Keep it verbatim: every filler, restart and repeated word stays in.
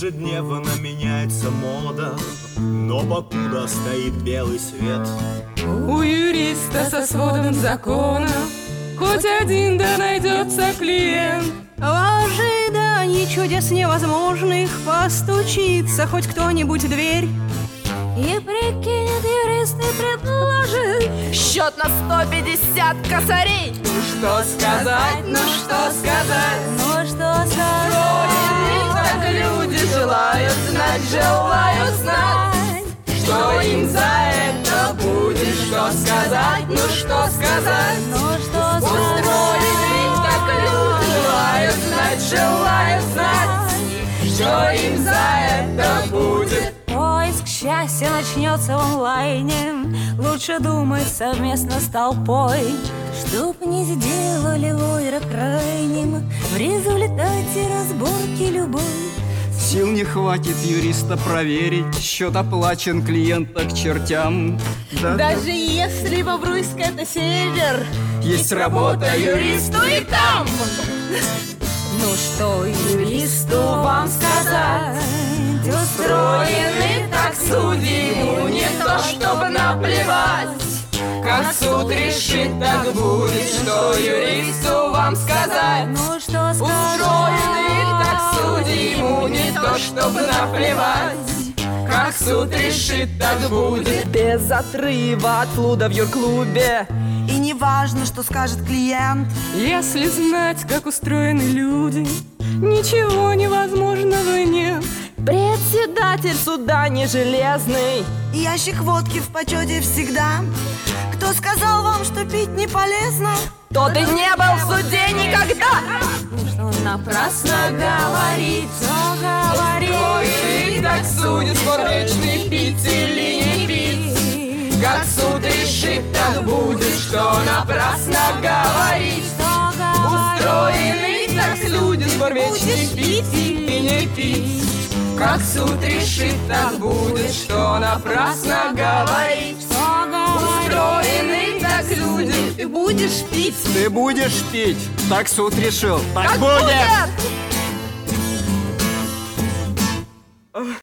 Ежедневно меняется мода, но покуда стоит белый свет. У юриста со сводом закона хоть один да найдется клиент. В ожидании чудес невозможных постучится хоть кто-нибудь в дверь. И прикинет юрист и предложит Счет на сто пятьдесят косарей. Ну что сказать, ну что сказать, ну что сказать? так люди желают знать, желают знать, что им за это будет. Что сказать, ну что сказать, Ну что сказать? устроенный так люди желают знать, желают знать, что им за это будет. Поиск счастья начнется в онлайне. Лучше думать совместно с толпой, чтоб не сделали лойра крайним в результате разборки любой. Сил не хватит юриста проверить, счет оплачен клиента к чертям. Да, Даже если Бобруйск это север, есть работа Юристу и там. ну что юристу вам сказать? Устроенный так судьи, не то чтобы наплевать. Как суд решит, так будет. Что юристу вам сказать? Ну что Устроенный сказать? так судьи, ему не то чтобы наплевать. Как суд решит, так будет. Без отрыва от луда в юрклубе. И не важно, что скажет клиент. Если знать, как устроены люди, ничего невозможного нет. Председатель суда не железный. И ящик водки в почете всегда. Кто сказал вам, что пить не полезно? Тот и не был в суде никогда. Что напрасно говорить, что говорить. Ой, так судит спор вечный, пить или не пить. Как суд решит, так будет. Что напрасно говорить. Устроенный так судит спор вечный, пить или не пить. Как суд решит, так будет. Что напрасно говорить. Устроенный так люди. Ты будешь пить. Ты будешь пить, так суд решил, так, Так будет. будет!